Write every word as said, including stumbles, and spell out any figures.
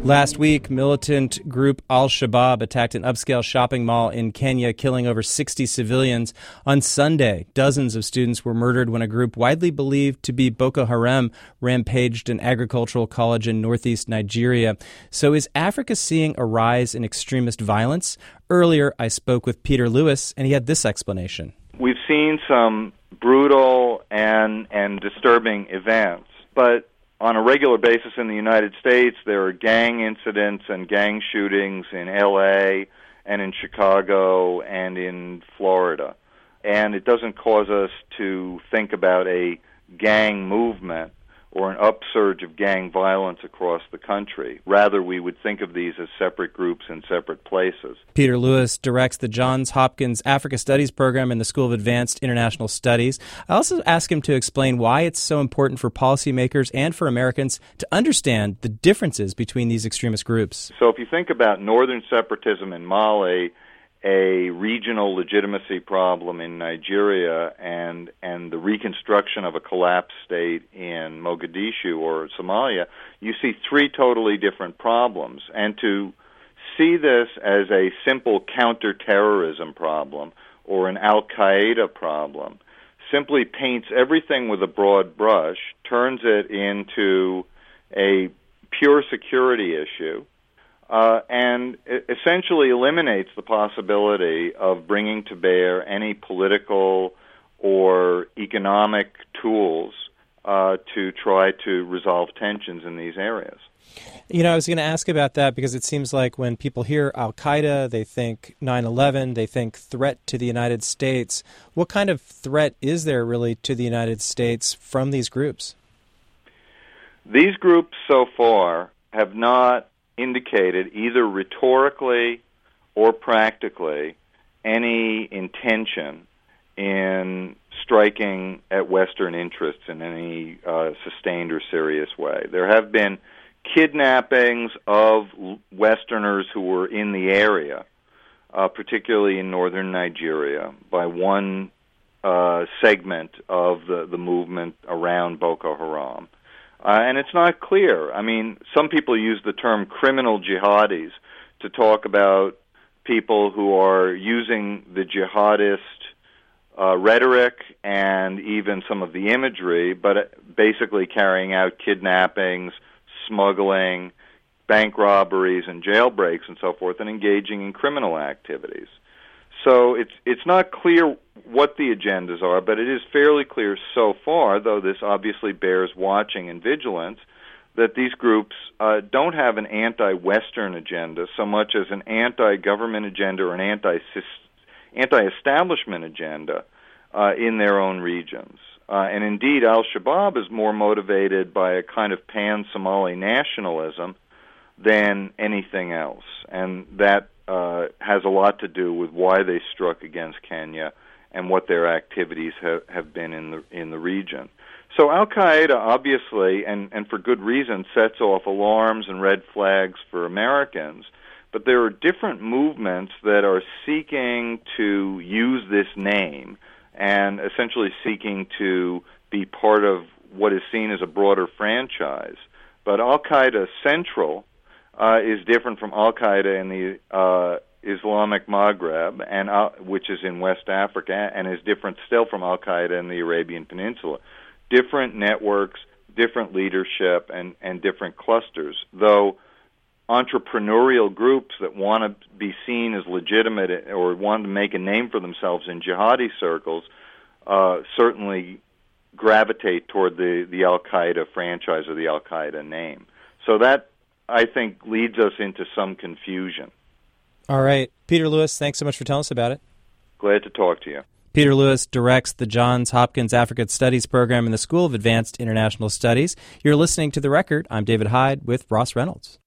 Last week, militant group Al-Shabaab attacked an upscale shopping mall in Kenya, killing over sixty civilians. On Sunday, dozens of students were murdered when a group widely believed to be Boko Haram rampaged an agricultural college in northeast Nigeria. So is Africa seeing a rise in extremist violence? Earlier, I spoke with Peter Lewis, and he had this explanation. We've seen some brutal and, and disturbing events, but on a regular basis in the United States, there are gang incidents and gang shootings in L A and in Chicago and in Florida. And it doesn't cause us to think about a gang movement or an upsurge of gang violence across the country. Rather, we would think of these as separate groups in separate places. Peter Lewis directs the Johns Hopkins Africa Studies program in the School of Advanced International Studies. I also asked him to explain why it's so important for policymakers and for Americans to understand the differences between these extremist groups. So if you think about northern separatism in Mali, a regional legitimacy problem in Nigeria, and and the reconstruction of a collapsed state in Mogadishu or Somalia, you see three totally different problems. And to see this as a simple counterterrorism problem or an Al-Qaeda problem simply paints everything with a broad brush, turns it into a pure security issue, Uh, and it essentially eliminates the possibility of bringing to bear any political or economic tools uh, to try to resolve tensions in these areas. You know, I was going to ask about that because it seems like when people hear Al-Qaeda, they think nine eleven, they think threat to the United States. What kind of threat is there really to the United States from these groups? These groups so far have not indicated either rhetorically or practically any intention in striking at Western interests in any uh, sustained or serious way. There have been kidnappings of Westerners who were in the area, uh, particularly in northern Nigeria, by one uh, segment of the, the movement around Boko Haram. Uh, and it's not clear. I mean, some people use the term criminal jihadis to talk about people who are using the jihadist uh, rhetoric and even some of the imagery, but basically carrying out kidnappings, smuggling, bank robberies, and jailbreaks and so forth, and engaging in criminal activities. So it's it's not clear what the agendas are, but it is fairly clear so far, though this obviously bears watching and vigilance, that these groups uh, don't have an anti-Western agenda so much as an anti-government agenda or an anti anti-establishment agenda uh, in their own regions. Uh, and indeed, Al-Shabaab is more motivated by a kind of pan-Somali nationalism than anything else, and that uh, has a lot to do with why they struck against Kenya and what their activities have, have been in the in the region. So Al-Qaeda, obviously, and, and for good reason, sets off alarms and red flags for Americans, but there are different movements that are seeking to use this name and essentially seeking to be part of what is seen as a broader franchise. But Al-Qaeda Central uh, is different from Al-Qaeda in the uh, Islamic Maghreb, and uh, which is in West Africa, and is different still from Al-Qaeda in the Arabian Peninsula. Different networks, different leadership, and, and different clusters, though entrepreneurial groups that want to be seen as legitimate or want to make a name for themselves in jihadi circles uh, certainly gravitate toward the, the Al-Qaeda franchise or the Al-Qaeda name. So that, I think, leads us into some confusion. All right. Peter Lewis, thanks so much for telling us about it. Glad to talk to you. Peter Lewis directs the Johns Hopkins Africa Studies program in the School of Advanced International Studies. You're listening to The Record. I'm David Hyde with Ross Reynolds.